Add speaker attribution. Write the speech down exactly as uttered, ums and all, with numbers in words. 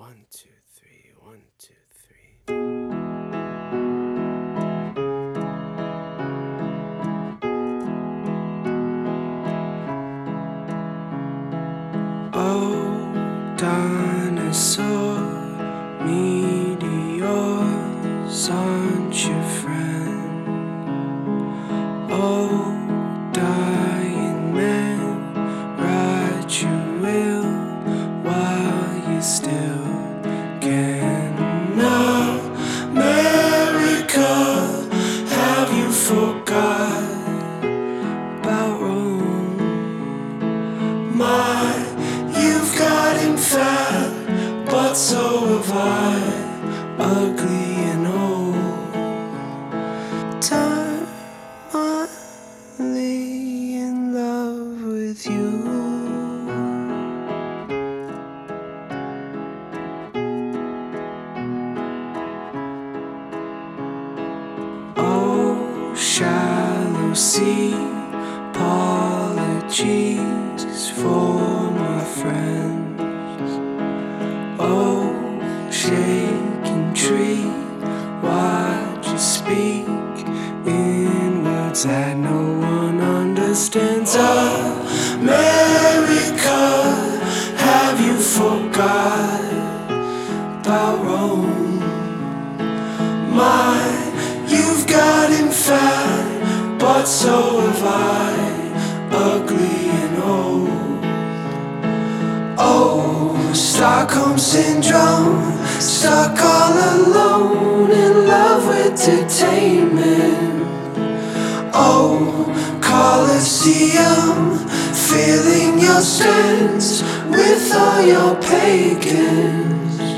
Speaker 1: One, two, three, one, two, three. Oh, dinosaur, meteors, aren't your friend? Oh, dying man, ride your wheel while you still can. America, have you forgot about Rome? My, you've gotten fat, but so have I, ugly and old. Eternally in love with you. Oh, shallow sea, apologies for my friends. Oh, shaking tree, why'd you speak in words that no one understands? America, have you forgot about Rome? My, you've gotten fat, but so have I, ugly and old. Oh, Stockholm Syndrome, stuck all alone in love with detainment. Oh, Colosseum, filling your stands with all your pagans.